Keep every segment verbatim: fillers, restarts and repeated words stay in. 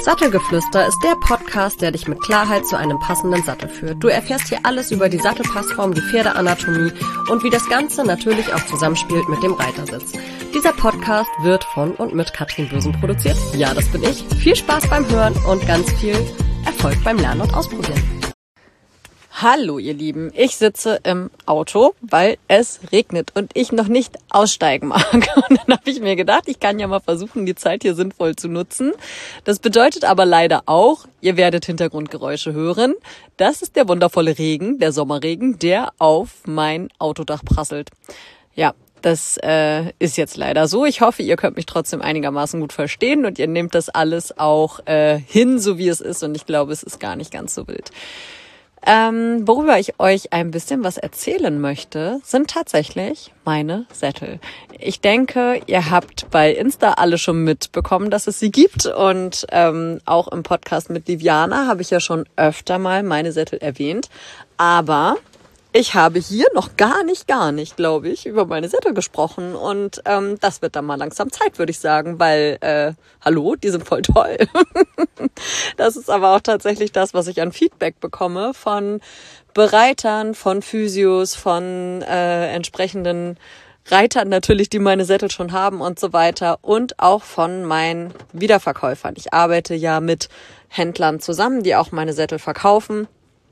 Sattelgeflüster ist der Podcast, der dich mit Klarheit zu einem passenden Sattel führt. Du erfährst hier alles über die Sattelpassform, die Pferdeanatomie und wie das Ganze natürlich auch zusammenspielt mit dem Reitersitz. Dieser Podcast wird von und mit Katrin Bösen produziert. Ja, das bin ich. Viel Spaß beim Hören und ganz viel Erfolg beim Lernen und Ausprobieren. Hallo ihr Lieben, ich sitze im Auto, weil es regnet und ich noch nicht aussteigen mag. Und dann habe ich mir gedacht, ich kann ja mal versuchen, die Zeit hier sinnvoll zu nutzen. Das bedeutet aber leider auch, ihr werdet Hintergrundgeräusche hören. Das ist der wundervolle Regen, der Sommerregen, der auf mein Autodach prasselt. Ja, das äh, ist jetzt leider so. Ich hoffe, ihr könnt mich trotzdem einigermaßen gut verstehen und ihr nehmt das alles auch äh, hin, so wie es ist. Und ich glaube, es ist gar nicht ganz so wild. Ähm, worüber ich euch ein bisschen was erzählen möchte, sind tatsächlich meine Sättel. Ich denke, ihr habt bei Insta alle schon mitbekommen, dass es sie gibt und ähm, auch im Podcast mit Liviana habe ich ja schon öfter mal meine Sättel erwähnt, aber ich habe hier noch gar nicht, gar nicht, glaube ich, über meine Sättel gesprochen und ähm, das wird dann mal langsam Zeit, würde ich sagen, weil, äh, hallo, die sind voll toll. Das ist aber auch tatsächlich das, was ich an Feedback bekomme von Bereitern, von Physios, von äh, entsprechenden Reitern natürlich, die meine Sättel schon haben und so weiter und auch von meinen Wiederverkäufern. Ich arbeite ja mit Händlern zusammen, die auch meine Sättel verkaufen.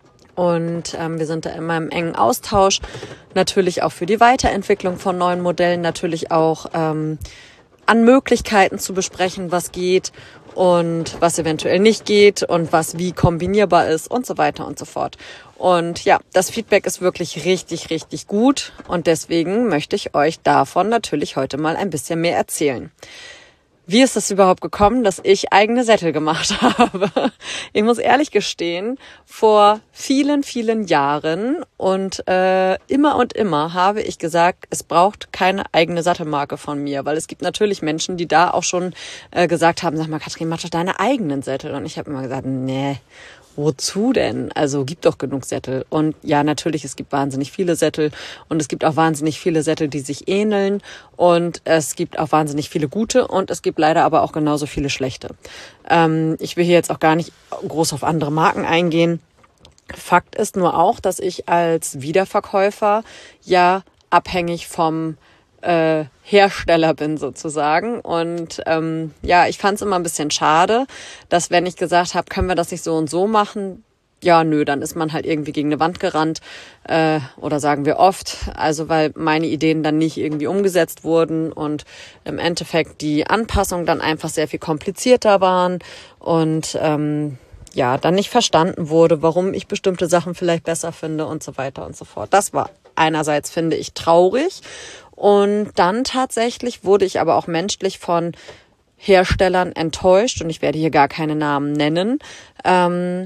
Und ähm, wir sind da immer im engen Austausch, natürlich auch für die Weiterentwicklung von neuen Modellen, natürlich auch ähm, an Möglichkeiten zu besprechen, was geht und was eventuell nicht geht und was wie kombinierbar ist und so weiter und so fort. Und ja, das Feedback ist wirklich richtig, richtig gut und deswegen möchte ich euch davon natürlich heute mal ein bisschen mehr erzählen. Wie ist es überhaupt gekommen, dass ich eigene Sättel gemacht habe? Ich muss ehrlich gestehen, vor vielen, vielen Jahren und äh, immer und immer habe ich gesagt, es braucht keine eigene Sattelmarke von mir, weil es gibt natürlich Menschen, die da auch schon äh, gesagt haben, sag mal Katrin, mach doch deine eigenen Sättel. Und ich habe immer gesagt, nee, wozu denn? Also gibt doch genug Sättel. Und ja, natürlich, es gibt wahnsinnig viele Sättel und es gibt auch wahnsinnig viele Sättel, die sich ähneln und es gibt auch wahnsinnig viele gute und es gibt leider aber auch genauso viele schlechte. Ähm, ich will hier jetzt auch gar nicht groß auf andere Marken eingehen. Fakt ist nur auch, dass ich als Wiederverkäufer ja abhängig vom Äh, Hersteller bin sozusagen und ähm, ja, ich fand es immer ein bisschen schade, dass wenn ich gesagt habe, können wir das nicht so und so machen, ja nö, dann ist man halt irgendwie gegen eine Wand gerannt äh, oder sagen wir oft, also weil meine Ideen dann nicht irgendwie umgesetzt wurden und im Endeffekt die Anpassungen dann einfach sehr viel komplizierter waren und ähm, ja, dann nicht verstanden wurde, warum ich bestimmte Sachen vielleicht besser finde und so weiter und so fort. Das war einerseits, finde ich, traurig. Und dann tatsächlich wurde ich aber auch menschlich von Herstellern enttäuscht und ich werde hier gar keine Namen nennen, ähm,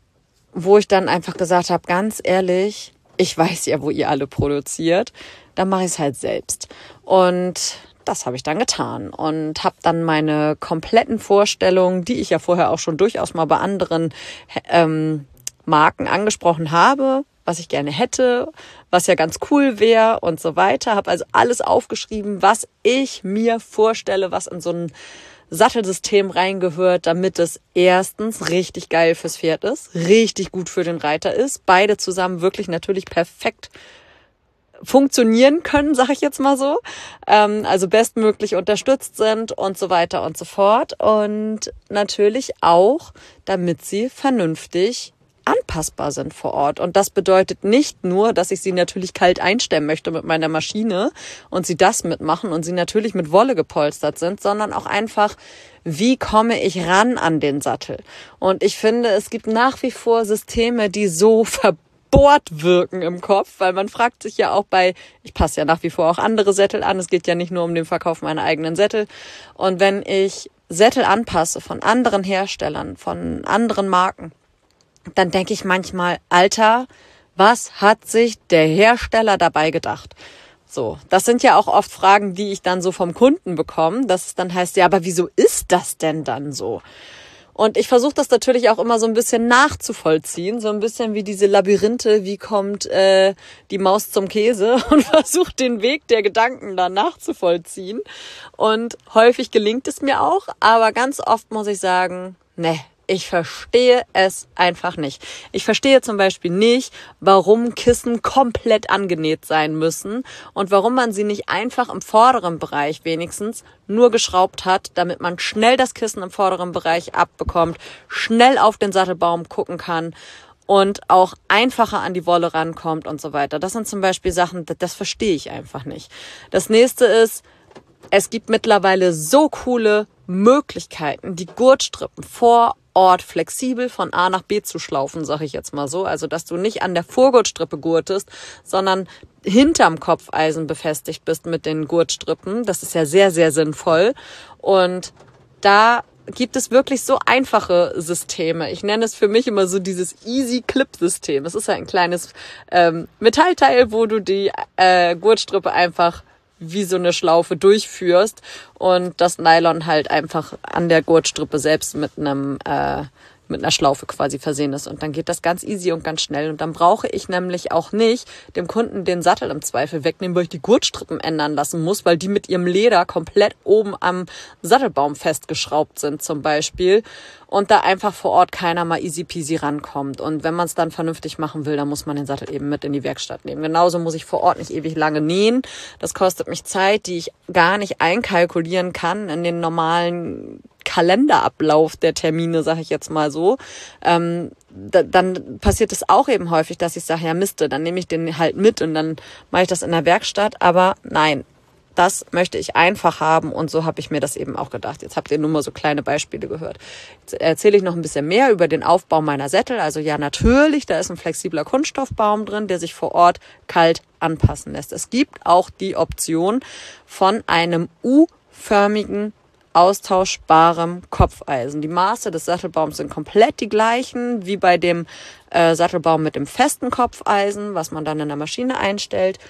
wo ich dann einfach gesagt habe, ganz ehrlich, ich weiß ja, wo ihr alle produziert, dann mache ich es halt selbst. Und das habe ich dann getan und habe dann meine kompletten Vorstellungen, die ich ja vorher auch schon durchaus mal bei anderen ähm, Marken angesprochen habe, was ich gerne hätte, was ja ganz cool wäre und so weiter. Habe also alles aufgeschrieben, was ich mir vorstelle, was in so ein Sattelsystem reingehört, damit es erstens richtig geil fürs Pferd ist, richtig gut für den Reiter ist, beide zusammen wirklich natürlich perfekt funktionieren können, sage ich jetzt mal so, ähm, also bestmöglich unterstützt sind und so weiter und so fort und natürlich auch, damit sie vernünftig anpassbar sind vor Ort. Und das bedeutet nicht nur, dass ich sie natürlich kalt einstemmen möchte mit meiner Maschine und sie das mitmachen und sie natürlich mit Wolle gepolstert sind, sondern auch einfach, wie komme ich ran an den Sattel? Und ich finde, es gibt nach wie vor Systeme, die so verbohrt wirken im Kopf, weil man fragt sich ja auch bei, ich passe ja nach wie vor auch andere Sättel an, es geht ja nicht nur um den Verkauf meiner eigenen Sättel. Und wenn ich Sättel anpasse von anderen Herstellern, von anderen Marken, dann denke ich manchmal, Alter, was hat sich der Hersteller dabei gedacht? So, das sind ja auch oft Fragen, die ich dann so vom Kunden bekomme, dass es dann heißt, ja, aber wieso ist das denn dann so? Und ich versuche das natürlich auch immer so ein bisschen nachzuvollziehen, so ein bisschen wie diese Labyrinthe, wie kommt äh, die Maus zum Käse und versuche den Weg der Gedanken da nachzuvollziehen. Und häufig gelingt es mir auch, aber ganz oft muss ich sagen, ne, ich verstehe es einfach nicht. Ich verstehe zum Beispiel nicht, warum Kissen komplett angenäht sein müssen und warum man sie nicht einfach im vorderen Bereich wenigstens nur geschraubt hat, damit man schnell das Kissen im vorderen Bereich abbekommt, schnell auf den Sattelbaum gucken kann und auch einfacher an die Wolle rankommt und so weiter. Das sind zum Beispiel Sachen, das, das verstehe ich einfach nicht. Das nächste ist, es gibt mittlerweile so coole Möglichkeiten, die Gurtstrippen vor Ort flexibel von A nach B zu schlaufen, sage ich jetzt mal so. Also, dass du nicht an der Vorgurtstrippe gurtest, sondern hinterm Kopfeisen befestigt bist mit den Gurtstrippen. Das ist ja sehr, sehr sinnvoll. Und da gibt es wirklich so einfache Systeme. Ich nenne es für mich immer so dieses Easy-Clip-System. Es ist ja ein kleines ähm, Metallteil, wo du die äh, Gurtstrippe einfach wie so eine Schlaufe durchführst und das Nylon halt einfach an der Gurtstrippe selbst mit einem äh, mit einer Schlaufe quasi versehen ist. Und dann geht das ganz easy und ganz schnell. Und dann brauche ich nämlich auch nicht dem Kunden den Sattel im Zweifel wegnehmen, weil ich die Gurtstrippen ändern lassen muss, weil die mit ihrem Leder komplett oben am Sattelbaum festgeschraubt sind zum Beispiel. Und da einfach vor Ort keiner mal easy peasy rankommt. Und wenn man es dann vernünftig machen will, dann muss man den Sattel eben mit in die Werkstatt nehmen. Genauso muss ich vor Ort nicht ewig lange nähen. Das kostet mich Zeit, die ich gar nicht einkalkulieren kann in den normalen Kalenderablauf der Termine, sage ich jetzt mal so. Ähm, da, dann passiert es auch eben häufig, dass ich sage, ja Miste, dann nehme ich den halt mit und dann mache ich das in der Werkstatt. Aber nein, das möchte ich einfach haben und so habe ich mir das eben auch gedacht. Jetzt habt ihr nur mal so kleine Beispiele gehört. Jetzt erzähle ich noch ein bisschen mehr über den Aufbau meiner Sättel. Also ja, natürlich, da ist ein flexibler Kunststoffbaum drin, der sich vor Ort kalt anpassen lässt. Es gibt auch die Option von einem U-förmigen austauschbarem Kopfeisen. Die Maße des Sattelbaums sind komplett die gleichen wie bei dem äh, Sattelbaum mit dem festen Kopfeisen, was man dann in der Maschine einstellt.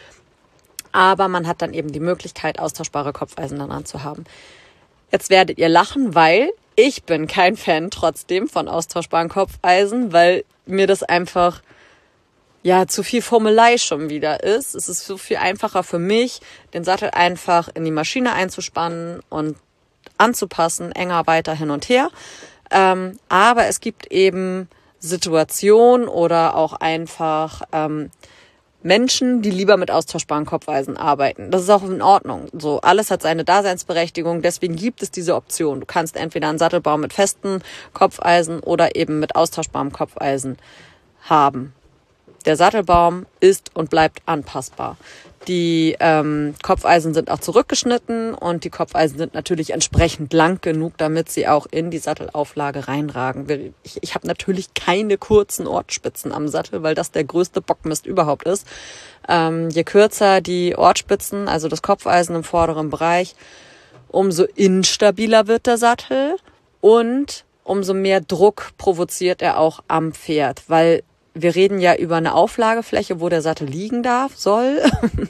Aber man hat dann eben die Möglichkeit, austauschbare Kopfeisen daran zu haben. Jetzt werdet ihr lachen, weil ich bin kein Fan trotzdem von austauschbaren Kopfeisen, weil mir das einfach ja zu viel Formelei schon wieder ist. Es ist so viel einfacher für mich, den Sattel einfach in die Maschine einzuspannen und anzupassen, enger weiter hin und her. Ähm, aber es gibt eben Situationen oder auch einfach ähm, Menschen, die lieber mit austauschbaren Kopfeisen arbeiten. Das ist auch in Ordnung. So, alles hat seine Daseinsberechtigung. Deswegen gibt es diese Option. Du kannst entweder einen Sattelbaum mit festen Kopfeisen oder eben mit austauschbarem Kopfeisen haben. Der Sattelbaum ist und bleibt anpassbar. Die ähm, Kopfeisen sind auch zurückgeschnitten und die Kopfeisen sind natürlich entsprechend lang genug, damit sie auch in die Sattelauflage reinragen. Ich, ich habe natürlich keine kurzen Ortspitzen am Sattel, weil das der größte Bockmist überhaupt ist. Ähm, je kürzer die Ortspitzen, also das Kopfeisen im vorderen Bereich, umso instabiler wird der Sattel und umso mehr Druck provoziert er auch am Pferd, weil wir reden ja über eine Auflagefläche, wo der Sattel liegen darf, soll.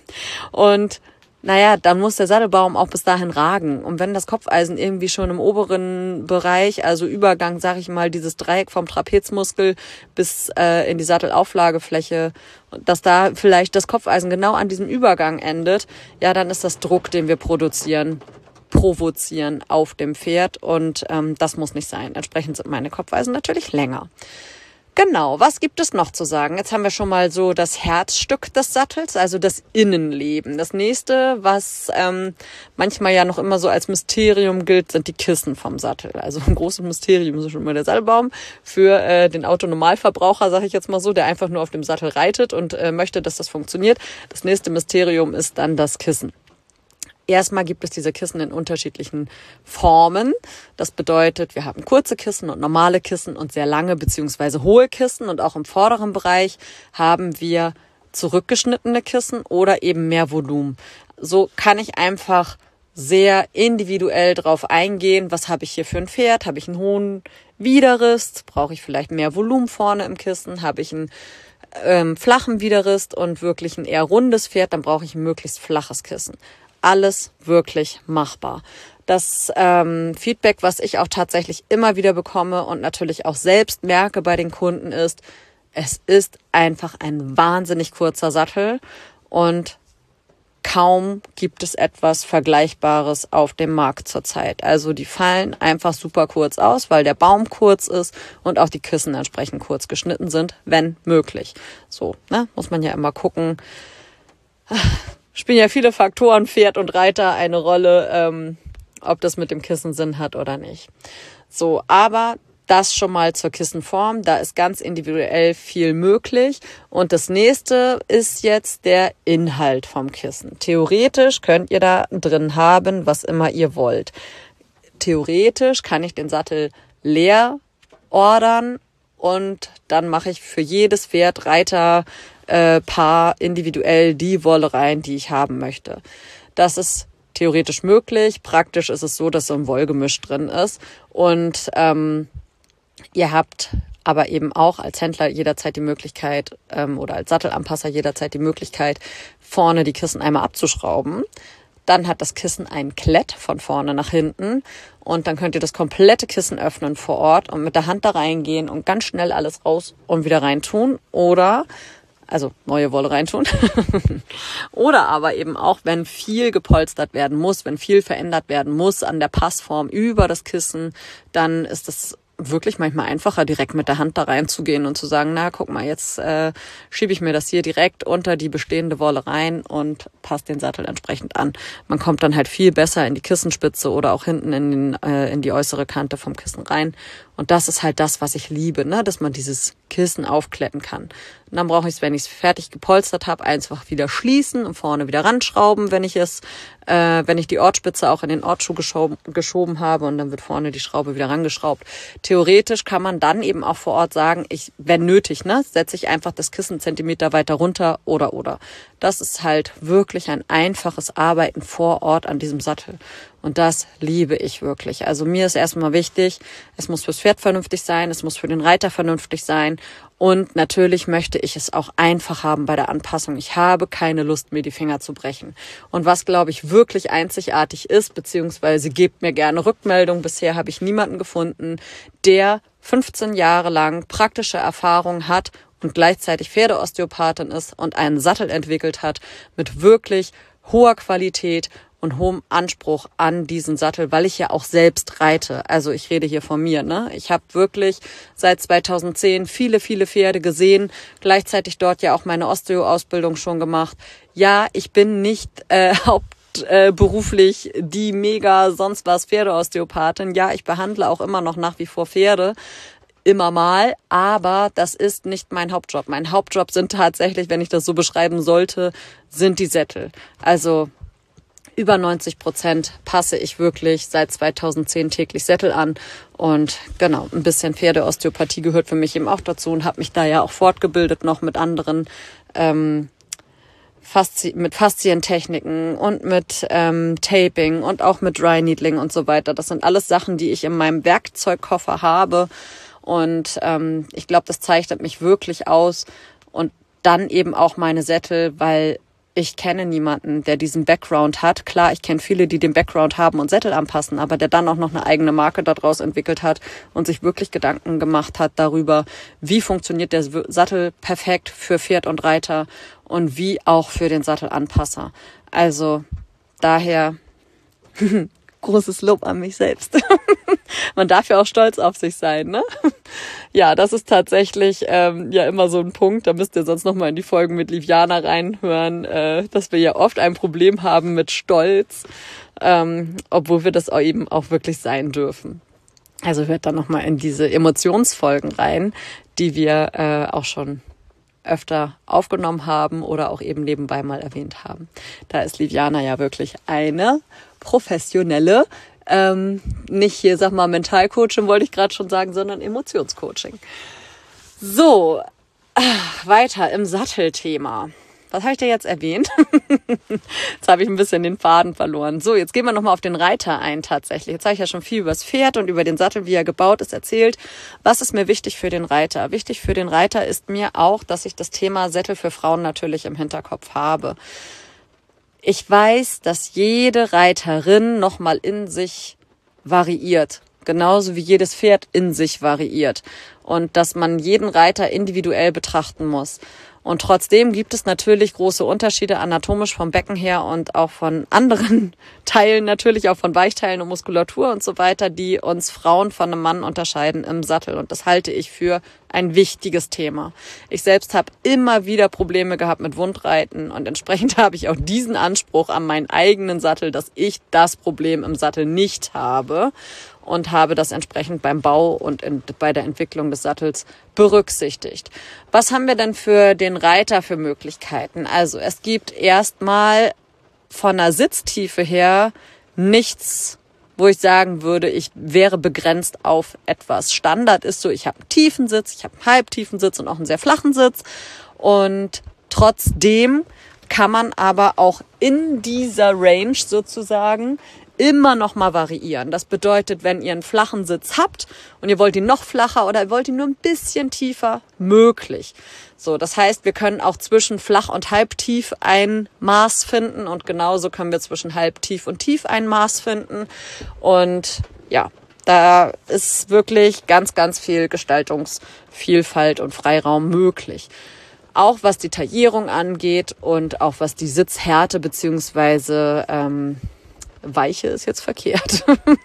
Und naja, dann muss der Sattelbaum auch bis dahin ragen. Und wenn das Kopfeisen irgendwie schon im oberen Bereich, also Übergang, sag ich mal, dieses Dreieck vom Trapezmuskel bis äh, in die Sattelauflagefläche, dass da vielleicht das Kopfeisen genau an diesem Übergang endet, ja, dann ist das Druck, den wir produzieren, provozieren auf dem Pferd. Und ähm, das muss nicht sein. Entsprechend sind meine Kopfeisen natürlich länger. Genau, was gibt es noch zu sagen? Jetzt haben wir schon mal so das Herzstück des Sattels, also das Innenleben. Das nächste, was ähm, manchmal ja noch immer so als Mysterium gilt, sind die Kissen vom Sattel. Also ein großes Mysterium ist schon mal der Sattelbaum für äh, den Autonormalverbraucher, sage ich jetzt mal so, der einfach nur auf dem Sattel reitet und äh, möchte, dass das funktioniert. Das nächste Mysterium ist dann das Kissen. Erstmal gibt es diese Kissen in unterschiedlichen Formen. Das bedeutet, wir haben kurze Kissen und normale Kissen und sehr lange bzw. hohe Kissen. Und auch im vorderen Bereich haben wir zurückgeschnittene Kissen oder eben mehr Volumen. So kann ich einfach sehr individuell drauf eingehen. Was habe ich hier für ein Pferd? Habe ich einen hohen Widerrist? Brauche ich vielleicht mehr Volumen vorne im Kissen? Habe ich einen ähm, flachen Widerrist und wirklich ein eher rundes Pferd? Dann brauche ich ein möglichst flaches Kissen. Alles wirklich machbar. Das ähm, Feedback, was ich auch tatsächlich immer wieder bekomme und natürlich auch selbst merke bei den Kunden ist, es ist einfach ein wahnsinnig kurzer Sattel und kaum gibt es etwas Vergleichbares auf dem Markt zurzeit. Also die fallen einfach super kurz aus, weil der Baum kurz ist und auch die Kissen entsprechend kurz geschnitten sind, wenn möglich. So, ne, muss man ja immer gucken. Spielen ja viele Faktoren, Pferd und Reiter, eine Rolle, ähm, ob das mit dem Kissen Sinn hat oder nicht. So, aber das schon mal zur Kissenform. Da ist ganz individuell viel möglich. Und das nächste ist jetzt der Inhalt vom Kissen. Theoretisch könnt ihr da drin haben, was immer ihr wollt. Theoretisch kann ich den Sattel leer ordern und dann mache ich für jedes Pferd, Reiter, äh, Paar individuell die Wolle rein, die ich haben möchte. Das ist theoretisch möglich. Praktisch ist es so, dass so ein Wollgemisch drin ist. Und ähm, ihr habt aber eben auch als Händler jederzeit die Möglichkeit ähm, oder als Sattelanpasser jederzeit die Möglichkeit, vorne die Kissen einmal abzuschrauben. Dann hat das Kissen ein Klett von vorne nach hinten und dann könnt ihr das komplette Kissen öffnen vor Ort und mit der Hand da reingehen und ganz schnell alles raus und wieder reintun oder also neue Wolle reintun. Oder aber eben auch, wenn viel gepolstert werden muss, wenn viel verändert werden muss an der Passform über das Kissen, dann ist es wirklich manchmal einfacher, direkt mit der Hand da reinzugehen und zu sagen, na, guck mal, jetzt äh, schiebe ich mir das hier direkt unter die bestehende Wolle rein und passe den Sattel entsprechend an. Man kommt dann halt viel besser in die Kissenspitze oder auch hinten in, den, äh, in die äußere Kante vom Kissen rein. Und das ist halt das, was ich liebe, ne, dass man dieses Kissen aufkletten kann. Und dann brauche ich es, wenn ich es fertig gepolstert habe, einfach wieder schließen und vorne wieder ranschrauben, wenn ich es, äh, wenn ich die Ortspitze auch in den Ortsschuh geschoben, geschoben habe und dann wird vorne die Schraube wieder rangeschraubt. Theoretisch kann man dann eben auch vor Ort sagen, ich, wenn nötig, ne, setze ich einfach das Kissen Zentimeter weiter runter oder oder. Das ist halt wirklich ein einfaches Arbeiten vor Ort an diesem Sattel. Und das liebe ich wirklich. Also mir ist erstmal wichtig, es muss fürs Pferd vernünftig sein, es muss für den Reiter vernünftig sein und natürlich möchte ich es auch einfach haben bei der Anpassung. Ich habe keine Lust, mir die Finger zu brechen. Und was, glaube ich, wirklich einzigartig ist, beziehungsweise gebt mir gerne Rückmeldung, bisher habe ich niemanden gefunden, der fünfzehn Jahre lang praktische Erfahrung hat und gleichzeitig Pferdeosteopathin ist und einen Sattel entwickelt hat mit wirklich hoher Qualität und hohem Anspruch an diesen Sattel, weil ich ja auch selbst reite. Also ich rede hier von mir, ne? Ich habe wirklich seit zweitausendzehn viele, viele Pferde gesehen, gleichzeitig dort ja auch meine Osteo-Ausbildung schon gemacht. Ja, ich bin nicht äh, hauptberuflich äh, die mega sonst was Pferdeosteopathin. Ja, ich behandle auch immer noch nach wie vor Pferde. Immer mal, aber das ist nicht mein Hauptjob. Mein Hauptjob sind tatsächlich, wenn ich das so beschreiben sollte, sind die Sättel. Also über neunzig Prozent passe ich wirklich seit zweitausendzehn täglich Sättel an und genau, ein bisschen Pferdeosteopathie gehört für mich eben auch dazu und habe mich da ja auch fortgebildet noch mit anderen ähm, Faszi- mit Faszientechniken und mit ähm, Taping und auch mit Dry Needling und so weiter. Das sind alles Sachen, die ich in meinem Werkzeugkoffer habe und ähm, ich glaube, das zeichnet mich wirklich aus und dann eben auch meine Sättel, weil ich kenne niemanden, der diesen Background hat. Klar, ich kenne viele, die den Background haben und Sättel anpassen, aber der dann auch noch eine eigene Marke daraus entwickelt hat und sich wirklich Gedanken gemacht hat darüber, wie funktioniert der Sattel perfekt für Pferd und Reiter und wie auch für den Sattelanpasser. Also daher großes Lob an mich selbst. Man darf ja auch stolz auf sich sein, ne? Ja, das ist tatsächlich ähm, ja immer so ein Punkt. Da müsst ihr sonst noch mal in die Folgen mit Liviana reinhören, äh, dass wir ja oft ein Problem haben mit Stolz, ähm, obwohl wir das auch eben auch wirklich sein dürfen. Also hört dann noch mal in diese Emotionsfolgen rein, die wir äh, auch schon öfter aufgenommen haben oder auch eben nebenbei mal erwähnt haben. Da ist Liviana ja wirklich eine professionelle, ähm, nicht hier, sag mal, Mentalcoaching wollte ich gerade schon sagen, sondern Emotionscoaching. So, ach, weiter im Sattelthema. Was habe ich da jetzt erwähnt? Jetzt habe ich ein bisschen den Faden verloren. So, jetzt gehen wir nochmal auf den Reiter ein tatsächlich. Jetzt habe ich ja schon viel über das Pferd und über den Sattel, wie er gebaut ist, erzählt. Was ist mir wichtig für den Reiter? Wichtig für den Reiter ist mir auch, dass ich das Thema Sättel für Frauen natürlich im Hinterkopf habe. Ich weiß, dass jede Reiterin nochmal in sich variiert. Genauso wie jedes Pferd in sich variiert. Und dass man jeden Reiter individuell betrachten muss. Und trotzdem gibt es natürlich große Unterschiede anatomisch vom Becken her und auch von anderen Teilen, natürlich auch von Weichteilen und Muskulatur und so weiter, die uns Frauen von einem Mann unterscheiden im Sattel. Und das halte ich für ein wichtiges Thema. Ich selbst habe immer wieder Probleme gehabt mit Wundreiten und entsprechend habe ich auch diesen Anspruch an meinen eigenen Sattel, dass ich das Problem im Sattel nicht habe und habe das entsprechend beim Bau und in, bei der Entwicklung des Sattels berücksichtigt. Was haben wir denn für den Reiter für Möglichkeiten? Also es gibt erstmal von der Sitztiefe her nichts, wo ich sagen würde, ich wäre begrenzt auf etwas. Standard ist so, ich habe einen tiefen Sitz, ich habe einen halbtiefen Sitz und auch einen sehr flachen Sitz. Und trotzdem kann man aber auch in dieser Range sozusagen immer noch mal variieren. Das bedeutet, wenn ihr einen flachen Sitz habt und ihr wollt ihn noch flacher oder ihr wollt ihn nur ein bisschen tiefer, möglich. So, das heißt, wir können auch zwischen flach und halbtief ein Maß finden und genauso können wir zwischen halbtief und tief ein Maß finden. Und ja, da ist wirklich ganz, ganz viel Gestaltungsvielfalt und Freiraum möglich. Auch was die Taillierung angeht und auch was die Sitzhärte beziehungsweise ähm, Weiche ist jetzt verkehrt.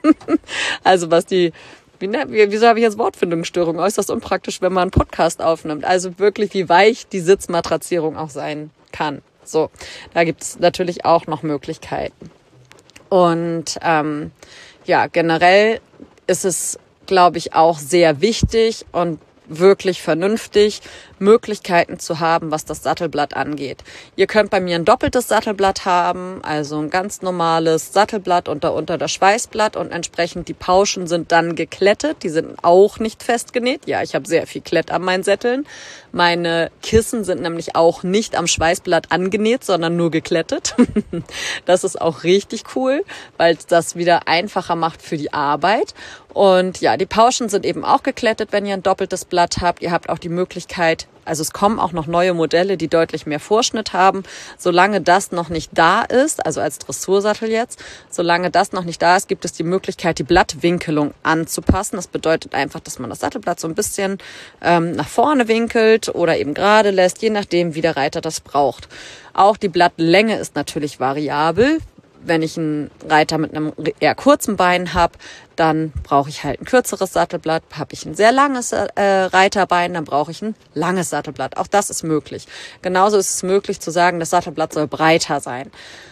Also was die, wie, ne, wieso habe ich jetzt Wortfindungsstörung? Äußerst unpraktisch, wenn man einen Podcast aufnimmt. Also wirklich, wie weich die Sitzmatrazierung auch sein kann. So, da gibt es natürlich auch noch Möglichkeiten. Und ähm, ja, generell ist es, glaube ich, auch sehr wichtig und wirklich vernünftig, Möglichkeiten zu haben, was das Sattelblatt angeht. Ihr könnt bei mir ein doppeltes Sattelblatt haben, also ein ganz normales Sattelblatt und darunter das Schweißblatt und entsprechend die Pauschen sind dann geklettet, die sind auch nicht festgenäht. Ja, ich habe sehr viel Klett an meinen Sätteln. Meine Kissen sind nämlich auch nicht am Schweißblatt angenäht, sondern nur geklettet. Das ist auch richtig cool, weil das wieder einfacher macht für die Arbeit. Und ja, die Pauschen sind eben auch geklettet, wenn ihr ein doppeltes Blatt habt. Ihr habt auch die Möglichkeit, also es kommen auch noch neue Modelle, die deutlich mehr Vorschnitt haben. Solange das noch nicht da ist, also als Dressursattel jetzt, solange das noch nicht da ist, gibt es die Möglichkeit, die Blattwinkelung anzupassen. Das bedeutet einfach, dass man das Sattelblatt so ein bisschen ähm, nach vorne winkelt oder eben gerade lässt, je nachdem, wie der Reiter das braucht. Auch die Blattlänge ist natürlich variabel. Wenn ich einen Reiter mit einem eher kurzen Bein habe, dann brauche ich halt ein kürzeres Sattelblatt. Habe ich ein sehr langes äh, Reiterbein, dann brauche ich ein langes Sattelblatt. Auch das ist möglich. Genauso ist es möglich zu sagen, das Sattelblatt soll breiter sein.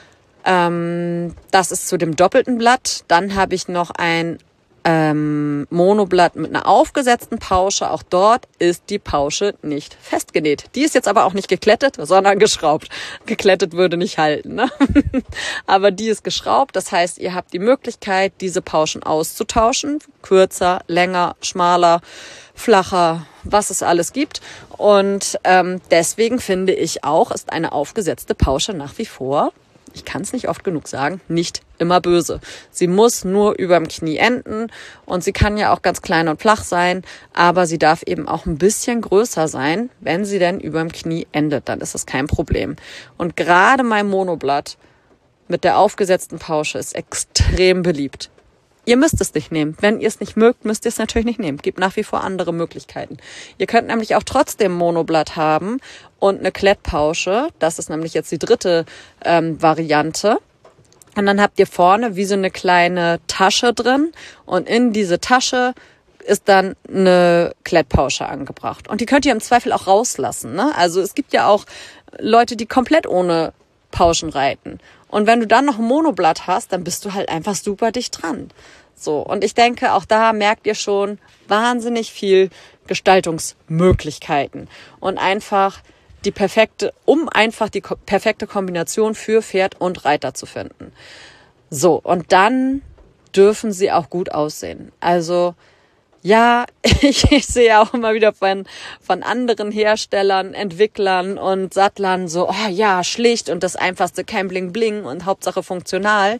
Ähm, das ist zu dem doppelten Blatt. Dann habe ich noch ein ähm, Monoblatt mit einer aufgesetzten Pausche. Auch dort ist die Pausche nicht festgenäht. Die ist jetzt aber auch nicht geklettet, sondern geschraubt. Geklettet würde nicht halten, ne? Aber die ist geschraubt. Das heißt, ihr habt die Möglichkeit, diese Pauschen auszutauschen. Kürzer, länger, schmaler, flacher, was es alles gibt. Und ähm, deswegen finde ich auch, ist eine aufgesetzte Pausche nach wie vor, ich kann es nicht oft genug sagen, nicht immer böse. Sie muss nur überm Knie enden und sie kann ja auch ganz klein und flach sein, aber sie darf eben auch ein bisschen größer sein, wenn sie denn überm Knie endet, dann ist das kein Problem. Und gerade mein Monoblatt mit der aufgesetzten Pausche ist extrem beliebt. Ihr müsst es nicht nehmen. Wenn ihr es nicht mögt, müsst ihr es natürlich nicht nehmen. Gibt nach wie vor andere Möglichkeiten. Ihr könnt nämlich auch trotzdem Monoblatt haben und eine Klettpausche. Das ist nämlich jetzt die dritte ähm, Variante. Und dann habt ihr vorne wie so eine kleine Tasche drin. Und in diese Tasche ist dann eine Klettpausche angebracht. Und die könnt ihr im Zweifel auch rauslassen, ne? Also es gibt ja auch Leute, die komplett ohne Pauschen reiten. Und wenn du dann noch ein Monoblatt hast, dann bist du halt einfach super dicht dran. So, und ich denke, auch da merkt ihr schon wahnsinnig viel Gestaltungsmöglichkeiten. Und einfach die perfekte, um einfach die perfekte Kombination für Pferd und Reiter zu finden. So, und dann dürfen sie auch gut aussehen. Also ja, ich, ich sehe auch immer wieder von, von anderen Herstellern, Entwicklern und Sattlern so, oh ja, schlicht und das einfachste, kein Bling Bling und Hauptsache funktional.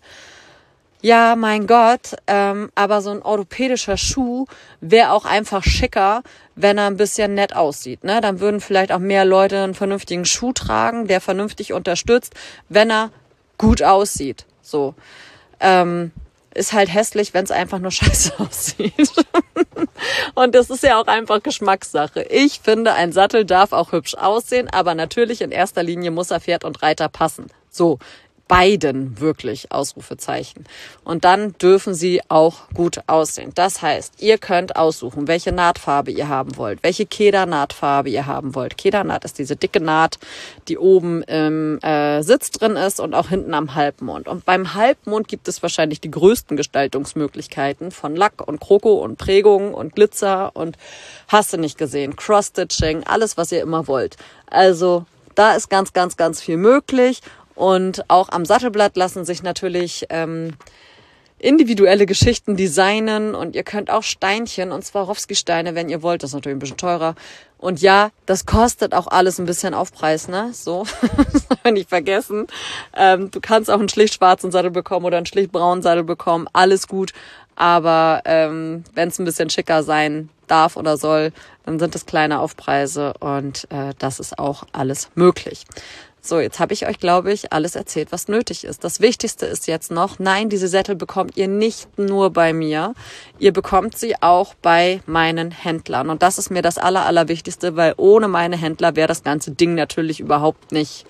Ja, mein Gott, ähm, aber so ein orthopädischer Schuh wäre auch einfach schicker, wenn er ein bisschen nett aussieht, ne? Dann würden vielleicht auch mehr Leute einen vernünftigen Schuh tragen, der vernünftig unterstützt, wenn er gut aussieht. So, ähm, ist halt hässlich, wenn es einfach nur scheiße aussieht. Und das ist ja auch einfach Geschmackssache. Ich finde, ein Sattel darf auch hübsch aussehen, aber natürlich in erster Linie muss er Pferd und Reiter passen. So, beiden wirklich, Ausrufezeichen. Und dann dürfen sie auch gut aussehen. Das heißt, ihr könnt aussuchen, welche Nahtfarbe ihr haben wollt, welche Kedernahtfarbe ihr haben wollt. Kedernaht ist diese dicke Naht, die oben im äh, Sitz drin ist und auch hinten am Halbmond. Und beim Halbmond gibt es wahrscheinlich die größten Gestaltungsmöglichkeiten von Lack und Kroko und Prägung und Glitzer und hast du nicht gesehen, Cross-Stitching, alles, was ihr immer wollt. Also da ist ganz, ganz, ganz viel möglich. Und auch am Sattelblatt lassen sich natürlich ähm, individuelle Geschichten designen und ihr könnt auch Steinchen und Swarovski-Steine, wenn ihr wollt. Das ist natürlich ein bisschen teurer. Und ja, das kostet auch alles ein bisschen Aufpreis, ne? So, das darf man nicht vergessen. Ähm, du kannst auch einen schlicht schwarzen Sattel bekommen oder einen schlicht braunen Sattel bekommen. Alles gut. Aber ähm, wenn es ein bisschen schicker sein darf oder soll, dann sind es kleine Aufpreise und äh, das ist auch alles möglich. So, jetzt habe ich euch, glaube ich, alles erzählt, was nötig ist. Das Wichtigste ist jetzt noch, nein, diese Sättel bekommt ihr nicht nur bei mir. Ihr bekommt sie auch bei meinen Händlern. Und das ist mir das Aller, Allerwichtigste, weil ohne meine Händler wäre das ganze Ding natürlich überhaupt nicht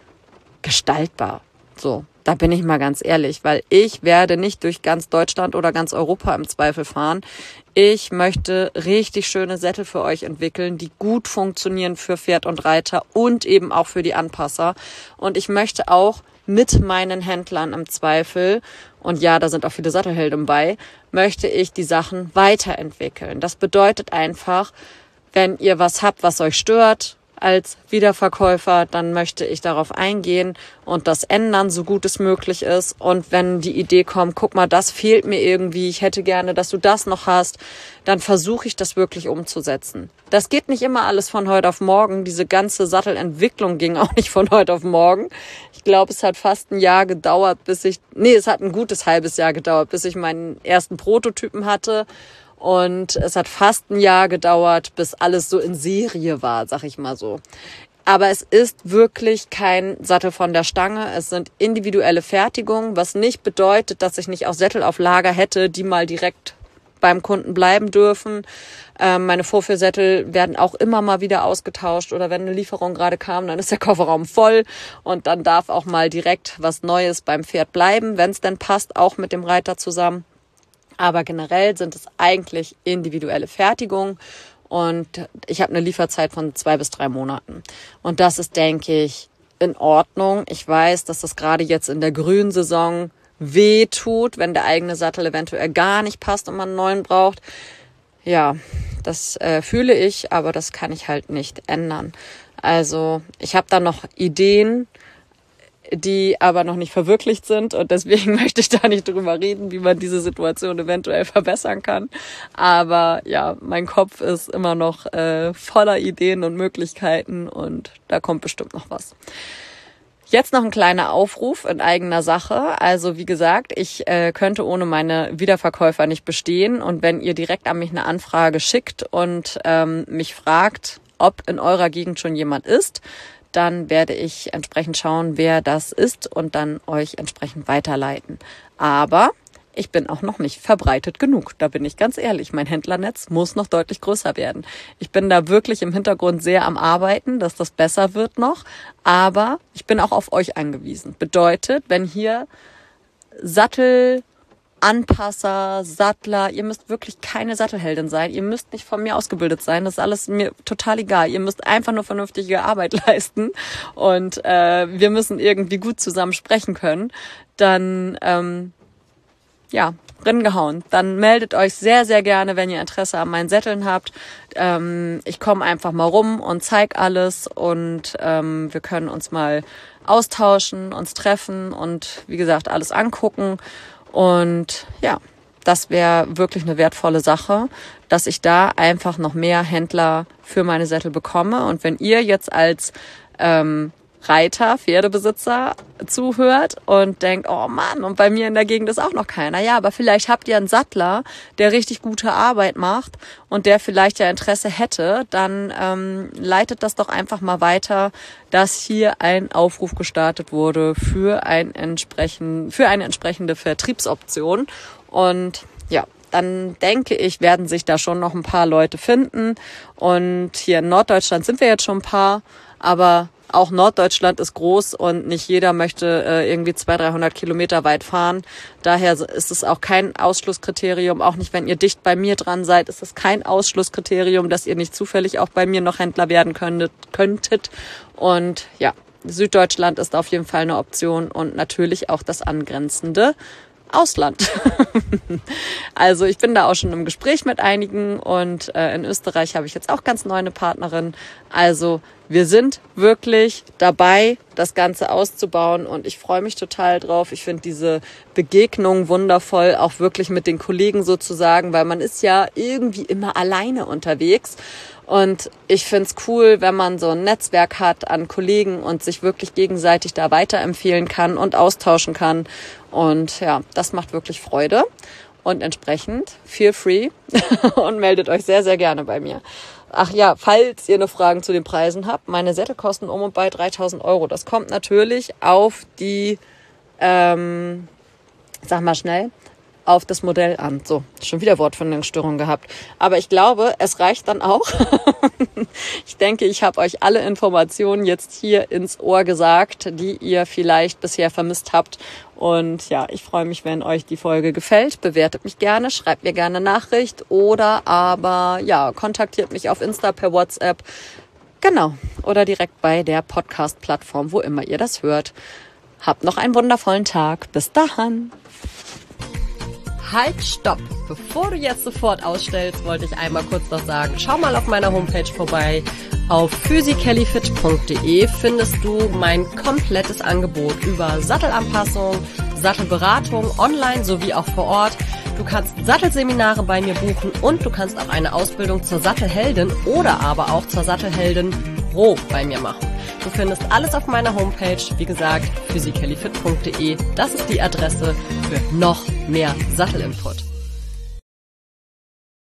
gestaltbar. So, da bin ich mal ganz ehrlich, weil ich werde nicht durch ganz Deutschland oder ganz Europa im Zweifel fahren. Ich möchte richtig schöne Sättel für euch entwickeln, die gut funktionieren für Pferd und Reiter und eben auch für die Anpasser. Und ich möchte auch mit meinen Händlern im Zweifel, und ja, da sind auch viele Sattelhelden bei, möchte ich die Sachen weiterentwickeln. Das bedeutet einfach, wenn ihr was habt, was euch stört, als Wiederverkäufer, dann möchte ich darauf eingehen und das ändern, so gut es möglich ist. Und wenn die Idee kommt, guck mal, das fehlt mir irgendwie, ich hätte gerne, dass du das noch hast, dann versuche ich das wirklich umzusetzen. Das geht nicht immer alles von heute auf morgen. Diese ganze Sattelentwicklung ging auch nicht von heute auf morgen. Ich glaube, es hat fast ein Jahr gedauert, bis ich, nee, es hat ein gutes halbes Jahr gedauert, bis ich meinen ersten Prototypen hatte. Und es hat fast ein Jahr gedauert, bis alles so in Serie war, sag ich mal so. Aber es ist wirklich kein Sattel von der Stange. Es sind individuelle Fertigungen, was nicht bedeutet, dass ich nicht auch Sättel auf Lager hätte, die mal direkt beim Kunden bleiben dürfen. Ähm, meine Vorführsättel werden auch immer mal wieder ausgetauscht oder wenn eine Lieferung gerade kam, dann ist der Kofferraum voll und dann darf auch mal direkt was Neues beim Pferd bleiben, wenn es denn passt, auch mit dem Reiter zusammen. Aber generell sind es eigentlich individuelle Fertigungen und ich habe eine Lieferzeit von zwei bis drei Monaten. Und das ist, denke ich, in Ordnung. Ich weiß, dass das gerade jetzt in der Grünsaison weh tut, wenn der eigene Sattel eventuell gar nicht passt und man einen neuen braucht. Ja, das äh, fühle ich, aber das kann ich halt nicht ändern. Also ich habe da noch Ideen, die aber noch nicht verwirklicht sind und deswegen möchte ich da nicht drüber reden, wie man diese Situation eventuell verbessern kann. Aber ja, mein Kopf ist immer noch äh, voller Ideen und Möglichkeiten und da kommt bestimmt noch was. Jetzt noch ein kleiner Aufruf in eigener Sache. Also wie gesagt, ich äh, könnte ohne meine Wiederverkäufer nicht bestehen und wenn ihr direkt an mich eine Anfrage schickt und ähm, mich fragt, ob in eurer Gegend schon jemand ist, dann werde ich entsprechend schauen, wer das ist und dann euch entsprechend weiterleiten. Aber ich bin auch noch nicht verbreitet genug. Da bin ich ganz ehrlich. Mein Händlernetz muss noch deutlich größer werden. Ich bin da wirklich im Hintergrund sehr am Arbeiten, dass das besser wird noch. Aber ich bin auch auf euch angewiesen. Bedeutet, wenn hier Sattel Anpasser, Sattler, ihr müsst wirklich keine Sattelheldin sein, ihr müsst nicht von mir ausgebildet sein, das ist alles mir total egal, ihr müsst einfach nur vernünftige Arbeit leisten und äh, wir müssen irgendwie gut zusammen sprechen können, dann ähm, ja, ringehauen. Dann meldet euch sehr, sehr gerne, wenn ihr Interesse an meinen Sätteln habt. Ähm, ich komme einfach mal rum und zeig alles und ähm, wir können uns mal austauschen, uns treffen und wie gesagt, alles angucken. Und ja, das wäre wirklich eine wertvolle Sache, dass ich da einfach noch mehr Händler für meine Sättel bekomme. Und wenn ihr jetzt als ähm, Reiter, Pferdebesitzer zuhört und denkt, oh Mann, und bei mir in der Gegend ist auch noch keiner. Ja, aber vielleicht habt ihr einen Sattler, der richtig gute Arbeit macht und der vielleicht ja Interesse hätte, dann ähm, leitet das doch einfach mal weiter, dass hier ein Aufruf gestartet wurde für ein entsprechend, für eine entsprechende Vertriebsoption. Und ja, dann denke ich, werden sich da schon noch ein paar Leute finden. Und hier in Norddeutschland sind wir jetzt schon ein paar, aber auch Norddeutschland ist groß und nicht jeder möchte äh, irgendwie zweihundert, dreihundert Kilometer weit fahren. Daher ist es auch kein Ausschlusskriterium, auch nicht, wenn ihr dicht bei mir dran seid, ist es kein Ausschlusskriterium, dass ihr nicht zufällig auch bei mir noch Händler werden könntet. könntet. Und ja, Süddeutschland ist auf jeden Fall eine Option und natürlich auch das angrenzende Ausland. Also ich bin da auch schon im Gespräch mit einigen und äh, in Österreich habe ich jetzt auch ganz neu eine Partnerin. Also wir sind wirklich dabei, das Ganze auszubauen und ich freue mich total drauf. Ich finde diese Begegnung wundervoll, auch wirklich mit den Kollegen sozusagen, weil man ist ja irgendwie immer alleine unterwegs. Und ich find's cool, wenn man so ein Netzwerk hat an Kollegen und sich wirklich gegenseitig da weiterempfehlen kann und austauschen kann. Und ja, das macht wirklich Freude. Und entsprechend, feel free und meldet euch sehr, sehr gerne bei mir. Ach ja, falls ihr noch Fragen zu den Preisen habt, meine Sättel kosten um und bei dreitausend Euro. Das kommt natürlich auf die, ähm, sag mal schnell, auf das Modell an. So, schon wieder Wortfindungsstörung gehabt. Aber ich glaube, es reicht dann auch. Ich denke, ich habe euch alle Informationen jetzt hier ins Ohr gesagt, die ihr vielleicht bisher vermisst habt. Und ja, ich freue mich, wenn euch die Folge gefällt. Bewertet mich gerne, schreibt mir gerne Nachricht oder aber ja, kontaktiert mich auf Insta per WhatsApp. Genau. Oder direkt bei der Podcast-Plattform, wo immer ihr das hört. Habt noch einen wundervollen Tag. Bis dahin. Halt, stopp! Bevor du jetzt sofort ausstellst, wollte ich einmal kurz noch sagen, schau mal auf meiner Homepage vorbei. Auf physikellyfit punkt de findest du mein komplettes Angebot über Sattelanpassung, Sattelberatung, online sowie auch vor Ort. Du kannst Sattelseminare bei mir buchen und du kannst auch eine Ausbildung zur Sattelheldin oder aber auch zur Sattelheldin Pro bei mir machen. Du findest alles auf meiner Homepage, wie gesagt, physikellyfit punkt de. Das ist die Adresse für noch mehr Sattelinput.